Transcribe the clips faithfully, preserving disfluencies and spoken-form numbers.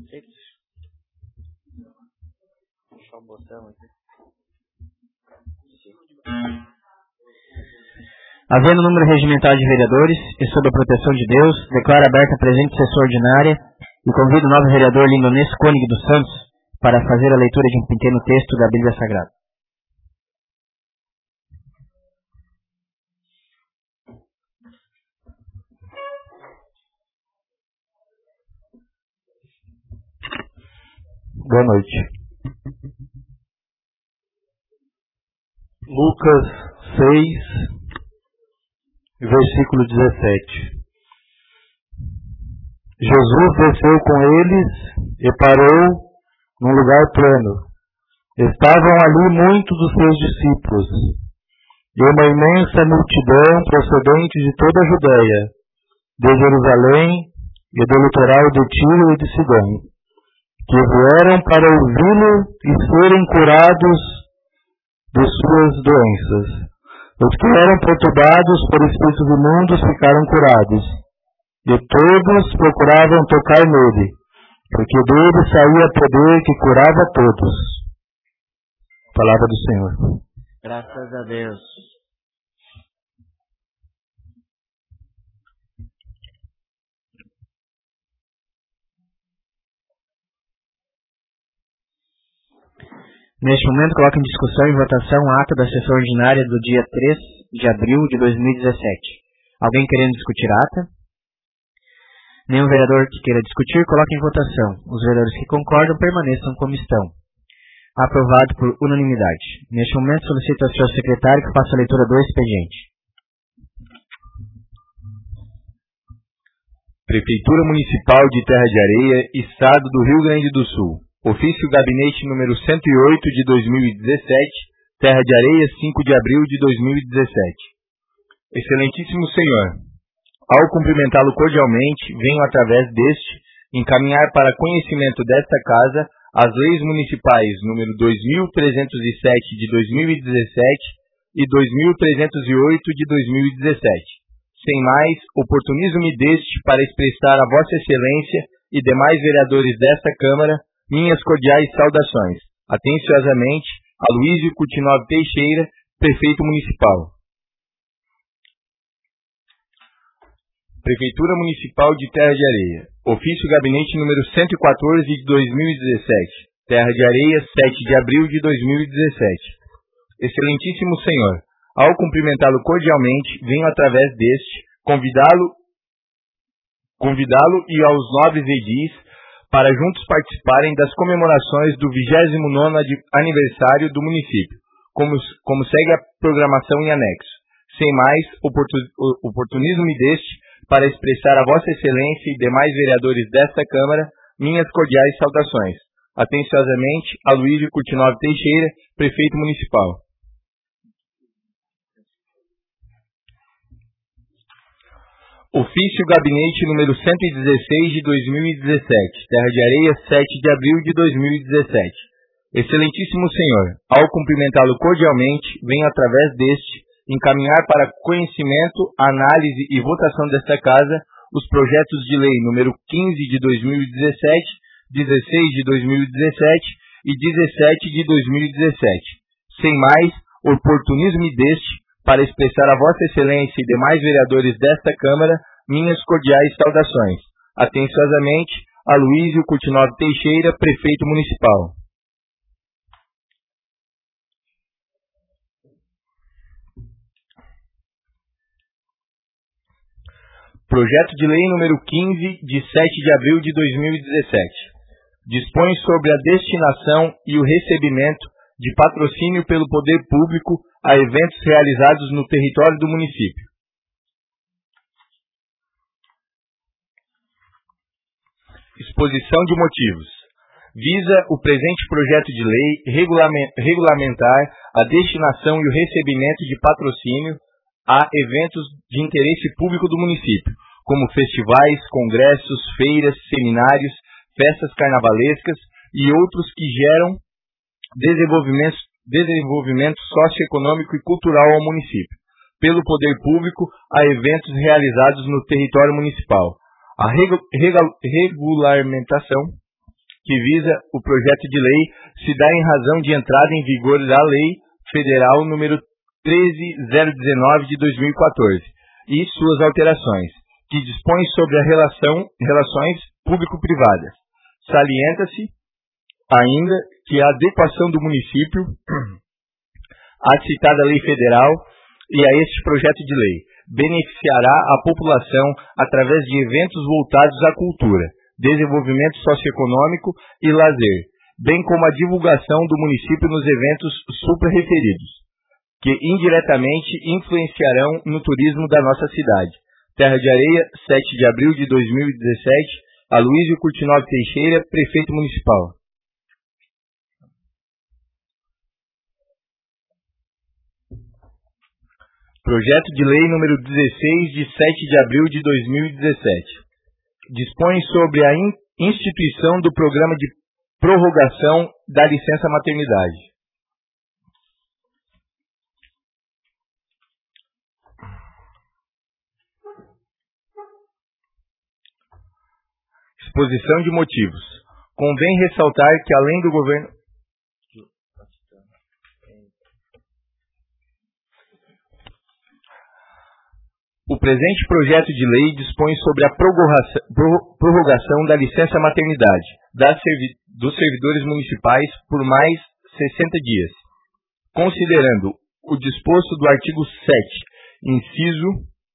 Deixa o botão aqui. Havendo número regimental de vereadores e sob a proteção de Deus, declaro aberta a presente sessão ordinária e convido o novo vereador Lindonês Cônigo dos Santos para fazer a leitura de um pequeno texto da Bíblia Sagrada. Boa noite. Lucas seis, versículo dezessete. Jesus desceu com eles e parou num lugar plano. Estavam ali muitos dos seus discípulos e uma imensa multidão procedente de toda a Judéia, de Jerusalém e do litoral de Tiro e de Sidom, que vieram para ouvi-lo e serem curados de suas doenças. Os que eram perturbados por espíritos imundos ficaram curados, e todos procuravam tocar nele, porque dele saía poder que curava todos. Palavra do Senhor. Graças a Deus. Neste momento, coloco em discussão e votação a ata da sessão ordinária do dia três de abril de dois mil e dezessete. Alguém querendo discutir a ata? Nenhum vereador que queira discutir, coloque em votação. Os vereadores que concordam permaneçam como estão. Aprovado por unanimidade. Neste momento, solicito ao senhor secretário que faça a leitura do expediente. Prefeitura Municipal de Terra de Areia, Estado do Rio Grande do Sul. Ofício Gabinete número cento e oito de dois mil e dezessete, Terra de Areia, cinco de abril de dois mil e dezessete. Excelentíssimo Senhor, ao cumprimentá-lo cordialmente, venho através deste encaminhar para conhecimento desta Casa as leis municipais número dois mil trezentos e sete de dois mil e dezessete e dois mil trezentos e oito de dois mil e dezessete. Sem mais, oportunizo-me deste para expressar a Vossa Excelência e demais vereadores desta Câmara minhas cordiais saudações. Atenciosamente, Aloísio Coutinho Teixeira, Prefeito Municipal. Prefeitura Municipal de Terra de Areia. Ofício Gabinete número cento e quatorze de dois mil e dezessete. Terra de Areia, sete de abril de dois mil e dezessete. Excelentíssimo Senhor, ao cumprimentá-lo cordialmente, venho através deste convidá-lo convidá-lo e aos nobres edis para juntos participarem das comemorações do vigésimo nono aniversário do município, como, como segue a programação em anexo. Sem mais, oportunismo-me deste para expressar a Vossa Excelência e demais vereadores desta Câmara minhas cordiais saudações. Atenciosamente, Aloísio Coutinho Teixeira, Prefeito Municipal. Ofício Gabinete número cento e dezesseis de dois mil e dezessete, Terra de Areia, sete de abril de dois mil e dezessete. Excelentíssimo Senhor, ao cumprimentá-lo cordialmente, venho através deste encaminhar para conhecimento, análise e votação desta Casa os projetos de lei número quinze de dois mil e dezessete, dezesseis de dois mil e dezessete e dezessete de dois mil e dezessete. Sem mais, oportunismo deste para expressar a Vossa Excelência e demais vereadores desta Câmara minhas cordiais saudações. Atenciosamente, Aloísio Coutinho Teixeira, Prefeito Municipal. Projeto de Lei número quinze, de sete de abril de dois mil e dezessete. Dispõe sobre a destinação e o recebimento de patrocínio pelo poder público a eventos realizados no território do município. Exposição de motivos. Visa o presente projeto de lei regulamentar a destinação e o recebimento de patrocínio a eventos de interesse público do município, como festivais, congressos, feiras, seminários, festas carnavalescas e outros que geram desenvolvimento, desenvolvimento socioeconômico e cultural ao município, pelo poder público a eventos realizados no território municipal. A regu, regu, regulamentação que visa o projeto de lei se dá em razão de entrada em vigor da Lei Federal número treze mil dezenove de dois mil e quatorze e suas alterações, que dispõe sobre a relação, relações público-privadas. Salienta-se ainda que a adequação do município à citada lei federal e a este projeto de lei beneficiará a população através de eventos voltados à cultura, desenvolvimento socioeconômico e lazer, bem como a divulgação do município nos eventos suprarreferidos, que indiretamente influenciarão no turismo da nossa cidade. Terra de Areia, sete de abril de dois mil e dezessete, Aloísio Curtinov Teixeira, Prefeito Municipal. Projeto de Lei número dezesseis, de sete de abril de dois mil e dezessete. Dispõe sobre a instituição do Programa de Prorrogação da Licença Maternidade. Exposição de motivos. Convém ressaltar que, além do governo... O presente projeto de lei dispõe sobre a prorrogação da licença maternidade das servi- dos servidores municipais por mais sessenta dias, considerando o disposto do artigo sete, inciso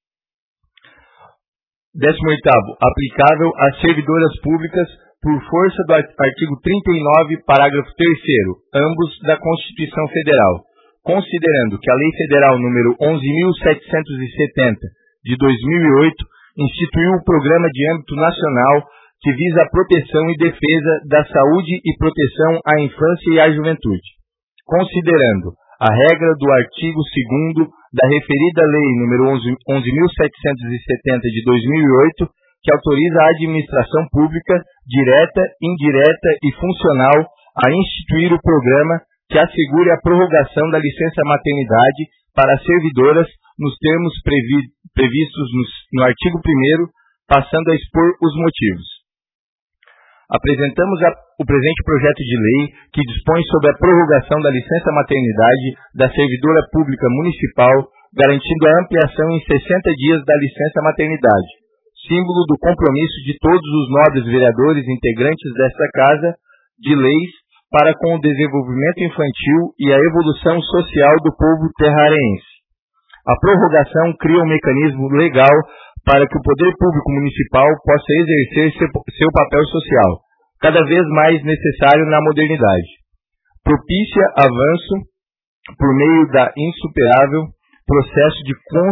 décimo oitavo, aplicável às servidoras públicas por força do artigo trinta e nove, parágrafo terceiro, ambos da Constituição Federal, considerando que a Lei Federal número onze mil setecentos e setenta, de dois mil e oito, instituiu o Programa de âmbito nacional que visa a proteção e defesa da saúde e proteção à infância e à juventude, considerando a regra do artigo segundo da referida Lei número onze mil setecentos e setenta, de dois mil e oito, que autoriza a administração pública, direta, indireta e funcional, a instituir o programa que assegure a prorrogação da licença maternidade para as servidoras nos termos previ, previstos no, no artigo primeiro, passando a expor os motivos. Apresentamos a, o presente projeto de lei que dispõe sobre a prorrogação da licença maternidade da servidora pública municipal, garantindo a ampliação em sessenta dias da licença maternidade, símbolo do compromisso de todos os nobres vereadores integrantes desta Casa de Leis para com o desenvolvimento infantil e a evolução social do povo terrarense. A prorrogação cria um mecanismo legal para que o poder público municipal possa exercer seu, seu papel social, cada vez mais necessário na modernidade. Propicia avanço por meio da insuperável processo de cons,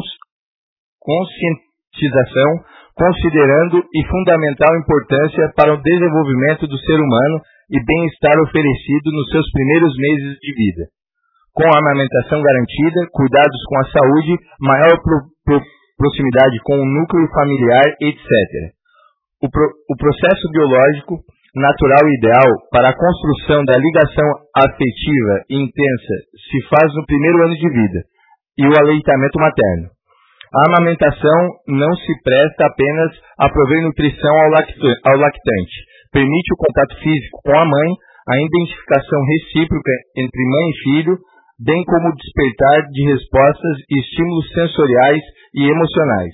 conscientização, considerando e fundamental importância para o desenvolvimento do ser humano e bem-estar oferecido nos seus primeiros meses de vida, com a amamentação garantida, cuidados com a saúde, maior pro, pro, proximidade com o núcleo familiar, etcétera. O, pro, o processo biológico, natural e ideal para a construção da ligação afetiva e intensa se faz no primeiro ano de vida, e o aleitamento materno. A amamentação não se presta apenas a prover nutrição ao lactante, permite o contato físico com a mãe, a identificação recíproca entre mãe e filho, bem como o despertar de respostas e estímulos sensoriais e emocionais.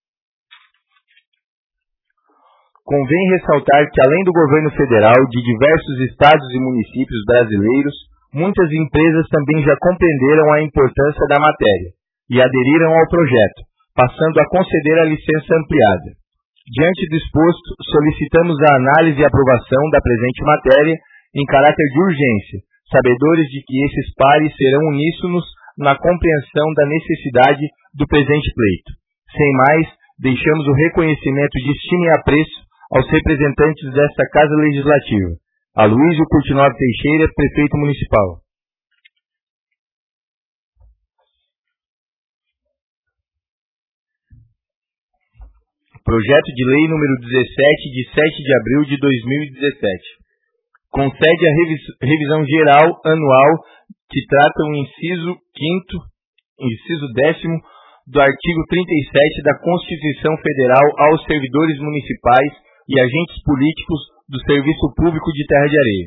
Convém ressaltar que, além do governo federal, de diversos estados e municípios brasileiros, muitas empresas também já compreenderam a importância da matéria e aderiram ao projeto, passando a conceder a licença ampliada. Diante do exposto, solicitamos a análise e aprovação da presente matéria em caráter de urgência, sabedores de que esses pares serão uníssonos na compreensão da necessidade do presente pleito. Sem mais, deixamos o reconhecimento de estima e apreço aos representantes desta Casa Legislativa. Aloísio Curtinov Teixeira, Prefeito Municipal. Projeto de Lei número dezessete, de sete de abril de dois mil e dezessete. Concede a revis, revisão geral anual que trata o inciso quinto, inciso décimo do artigo trinta e sete da Constituição Federal aos servidores municipais e agentes políticos do Serviço Público de Terra de Areia.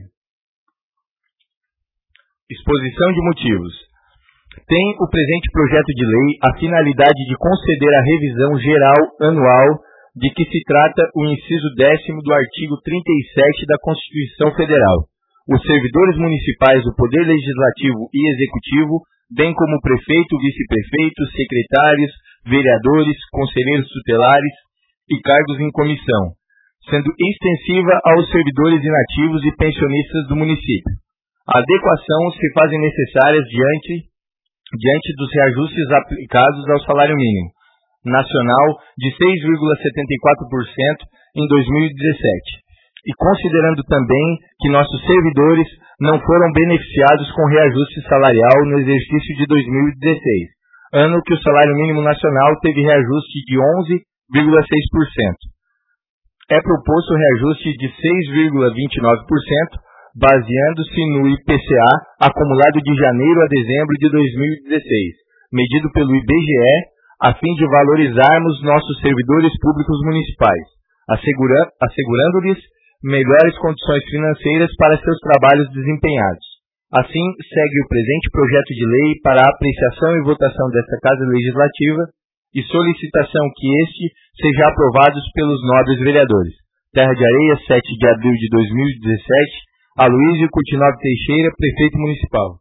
Exposição de motivos. Tem o presente projeto de lei a finalidade de conceder a revisão geral anual de que se trata o inciso décimo do artigo trinta e sete da Constituição Federal. Os servidores municipais do Poder Legislativo e Executivo, bem como prefeito, vice-prefeito, secretários, vereadores, conselheiros tutelares e cargos em comissão, sendo extensiva aos servidores inativos e pensionistas do município. A adequação se fazem necessárias diante, diante dos reajustes aplicados ao salário mínimo nacional de seis vírgula setenta e quatro por cento em dois mil e dezessete. E considerando também que nossos servidores não foram beneficiados com reajuste salarial no exercício de dois mil e dezesseis, ano que o salário mínimo nacional teve reajuste de onze vírgula seis por cento. É proposto reajuste de seis vírgula vinte e nove por cento, baseando-se no I P C A acumulado de janeiro a dezembro de dois mil e dezesseis, medido pelo I B G E, a fim de valorizarmos nossos servidores públicos municipais, assegura, assegurando-lhes melhores condições financeiras para seus trabalhos desempenhados. Assim, segue o presente projeto de lei para a apreciação e votação desta Casa Legislativa e solicitação que este seja aprovado pelos nobres vereadores. Terra de Areia, sete de abril de dois mil e dezessete, Aloísio Curtinove Teixeira, Prefeito Municipal.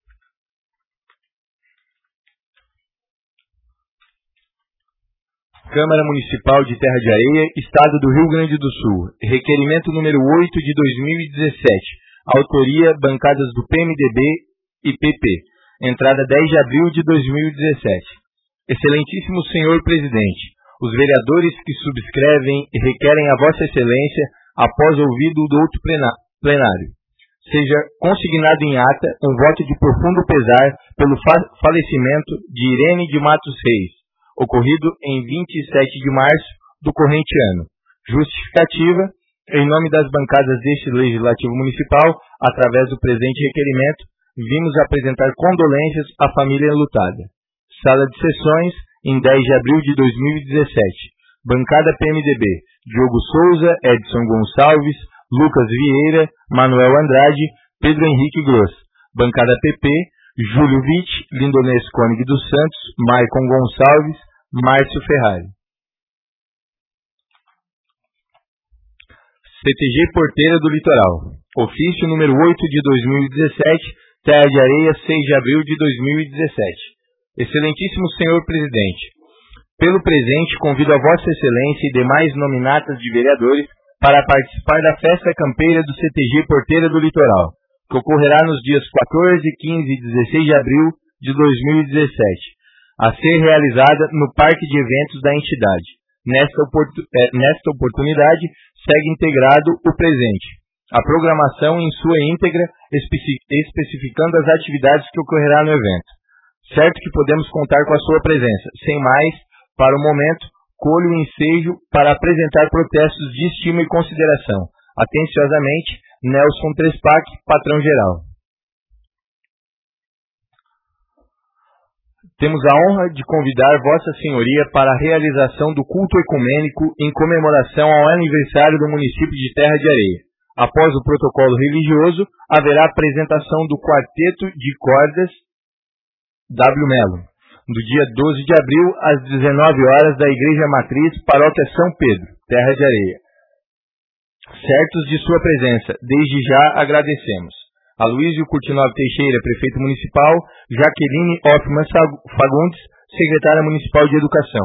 Câmara Municipal de Terra de Areia, Estado do Rio Grande do Sul. Requerimento número oito de dois mil e dezessete. Autoria, bancadas do P M D B e P P. Entrada dez de abril de dois mil e dezessete. Excelentíssimo Senhor Presidente, os vereadores que subscrevem e requerem a Vossa Excelência, após ouvido do outro plenário, seja consignado em ata um voto de profundo pesar pelo fa- falecimento de Irene de Matos Reis, ocorrido em vinte e sete de março do corrente ano. Justificativa, em nome das bancadas deste Legislativo Municipal, através do presente requerimento, vimos apresentar condolências à família enlutada. Sala de Sessões, em dez de abril de dois mil e dezessete. Bancada P M D B, Diogo Souza, Edson Gonçalves, Lucas Vieira, Manuel Andrade, Pedro Henrique Gross. Bancada P P, Júlio Witt, Lindonês Koenig dos Santos, Maicon Gonçalves, Márcio Ferrari. C T G Porteira do Litoral. Ofício número oito de dois mil e dezessete, Terra de Areia, seis de abril de dois mil e dezessete. Excelentíssimo Senhor Presidente, pelo presente convido a Vossa Excelência e demais nominatas de vereadores para participar da festa campeira do C T G Porteira do Litoral, que ocorrerá nos dias quatorze, quinze e dezesseis de abril de dois mil e dezessete, a ser realizada no Parque de Eventos da entidade. Nesta, oportun- eh, nesta oportunidade, segue integrado o presente, a programação em sua íntegra, especi- especificando as atividades que ocorrerá no evento. Certo que podemos contar com a sua presença. Sem mais, para o momento, colho o ensejo para apresentar protestos de estima e consideração. Atenciosamente, Nelson Trespac, patrão geral. Temos a honra de convidar Vossa Senhoria para a realização do culto ecumênico em comemoração ao aniversário do município de Terra de Areia. Após o protocolo religioso, haverá apresentação do quarteto de cordas W. Melo, do dia doze de abril, às dezenove horas, da Igreja Matriz, Paróquia São Pedro, Terra de Areia. Certos de sua presença, desde já agradecemos. Aloísio Curtinove Teixeira, Prefeito Municipal, Jaqueline Hoffmann Fagundes, Secretária Municipal de Educação.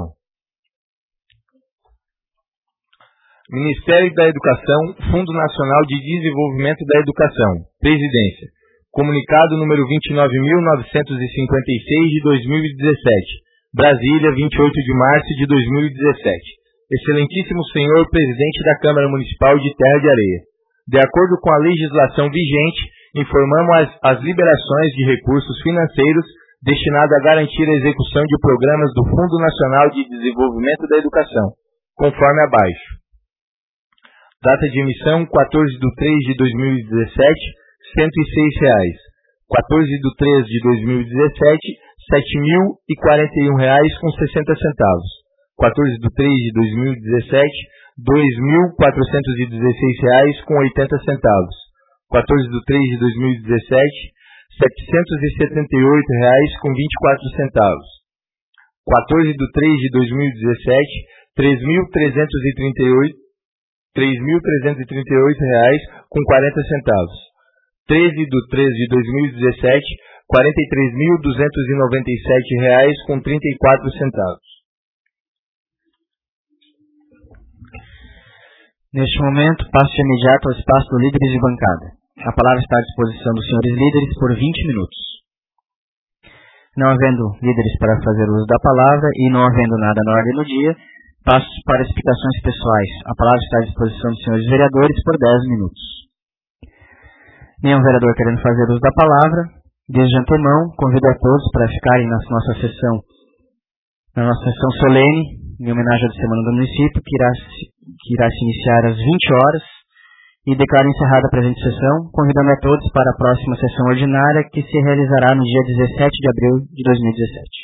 Ministério da Educação, Fundo Nacional de Desenvolvimento da Educação, Presidência. Comunicado número vinte e nove mil novecentos e cinquenta e seis de dois mil e dezessete, Brasília, vinte e oito de março de dois mil e dezessete. Excelentíssimo Senhor Presidente da Câmara Municipal de Terra de Areia, de acordo com a legislação vigente, informamos as, as liberações de recursos financeiros destinados a garantir a execução de programas do Fundo Nacional de Desenvolvimento da Educação, conforme abaixo. Data de emissão, quatorze de três de dois mil e dezessete, cento e seis reais. quatorze de três de dois mil e dezessete, sete mil e quarenta e um reais com sessenta centavos. quatorze de três de dois mil e dezessete, dois mil quatrocentos e dezesseis reais com oitenta centavos. quatorze de três de dois mil e dezessete, setecentos e setenta e oito reais com vinte e quatro centavos. quatorze de três de dois mil e dezessete, três mil trezentos e trinta e oito, três mil trezentos e trinta e oito reais com quarenta centavos. treze de três de dois mil e dezessete, quarenta e três mil duzentos e noventa e sete reais com trinta e quatro centavos. Neste momento, passo de imediato ao espaço do líderes de bancada. A palavra está à disposição dos senhores líderes por vinte minutos. Não havendo líderes para fazer uso da palavra e não havendo nada na ordem do dia, passo para explicações pessoais. A palavra está à disposição dos senhores vereadores por dez minutos. Nenhum vereador querendo fazer uso da palavra, desde antemão, convido a todos para ficarem na nossa sessão, na nossa sessão solene, em homenagem à Semana do Município, que irá, que irá se iniciar às vinte horas, e declaro encerrada a presente sessão, convidando a todos para a próxima sessão ordinária, que se realizará no dia dezessete de abril de dois mil e dezessete.